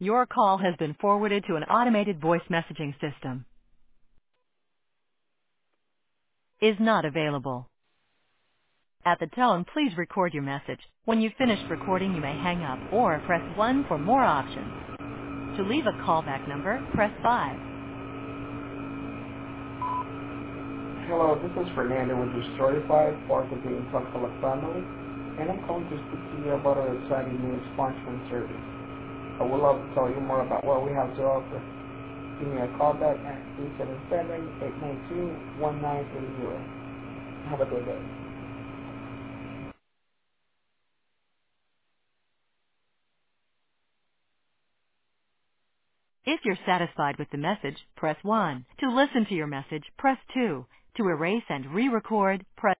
Your call has been forwarded to an automated voice messaging system. Is not available. At the tone, please record your message. When you've finished recording, you may hang up or press 1 for more options. To leave a callback number, press 5. Hello, this is Fernando with your Storyfy, part of the Intel Collect family, and I'm calling to speak to you about our exciting new sponsoring service. I would love to tell you more about what we have to offer. Give me a call back at 877-892-1980. Have a good day. If you're satisfied with the message, press 1. To listen to your message, press 2. To erase and re-record, press